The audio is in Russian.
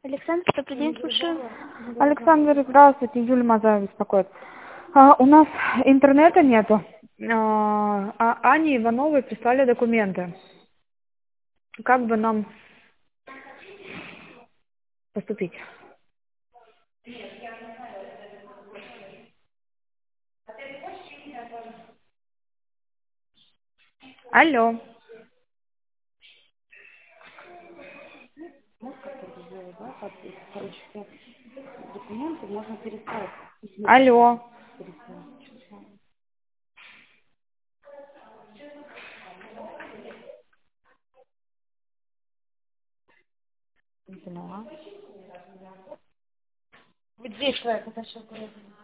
Александр, добрый день, слушаю. Александр, здравствуйте, Юлия Мазаева беспокоит. У нас интернета нету, а Ане Ивановой прислали документы. Как бы нам поступить? Алло. Документы можно переслать. Алло. Не поняла. Вот здесь человек, это все